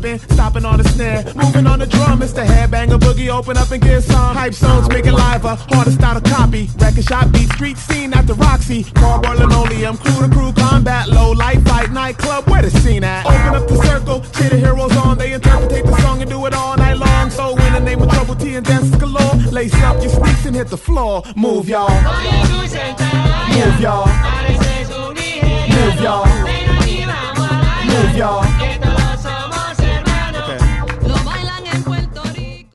popping, stopping on the snare, moving on the drum. It's the headbanger boogie. Open up and get some hype songs, make it liver. Hardest style to copy. Record shop beat, street scene at the Roxy. Cardboard linoleum, crew to crew combat, low light fight nightclub. Where the scene at? Open up the circle, cheer the heroes on. They interpret the song and do it all night long. So in the name of Trouble T and dances galore, lace up your sneaks and hit the floor. Move y'all, move y'all, move y'all, move y'all.